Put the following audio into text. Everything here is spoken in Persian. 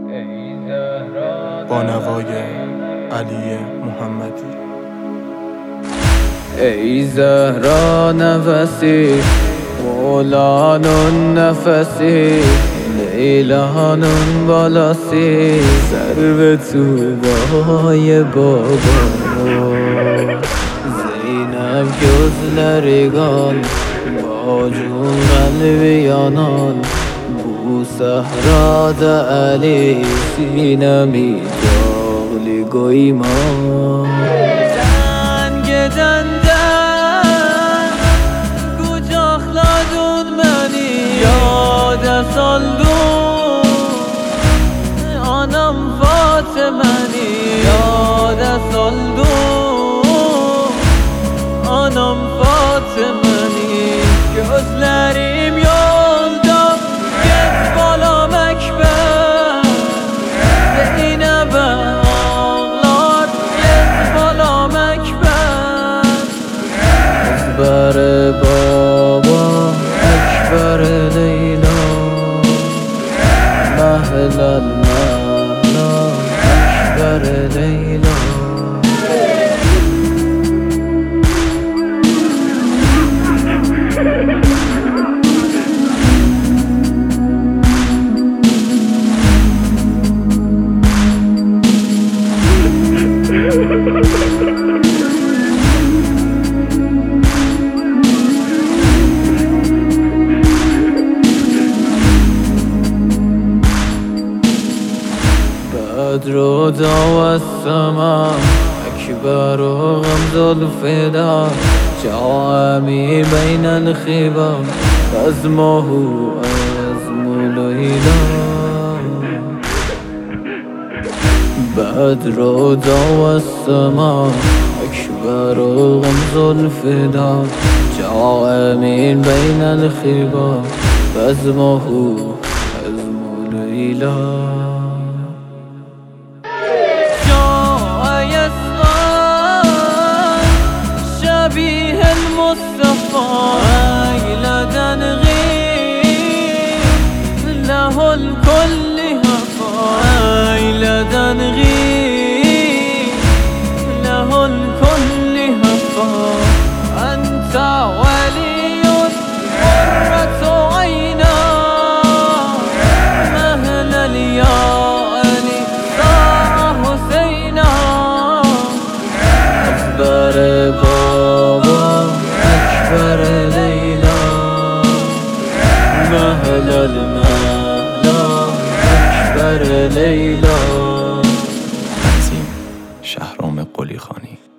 با نوای علی محمدی. ای زهرا نفسی مولانون نفسی لیلانون بالاسی سر به توبای بابا زینب gözlerigan با جون قلبی آنان بو صحرادا علی سینمی جاغلی گویمان Anam Fatima'ni yada saldu Anam Fatima'ni gözlerim yolda Git balam ekber Zeynep'e ağlar Git balam ekber Ekber baba Ekber Leyla Mehlal mehla Ekber Leyla بدر ضوى السماء أكبر غمز الفدا جوامي بين الخبا أزمه أزم ليلى بدر ضوى السماء أكبر غمز الفدا جوامي بين الخبا أزمه أزم ليلى شبيه المصطفى لدى نغيب له الكل هفا لدى نغيب له الكل هفا أنت ولي قرة عينا مهل اليالي ساعة حسينا أكبر بابا أكبر ليلى مهل المهلا أكبر ليلى. تنظیم شهرام قلی خانی.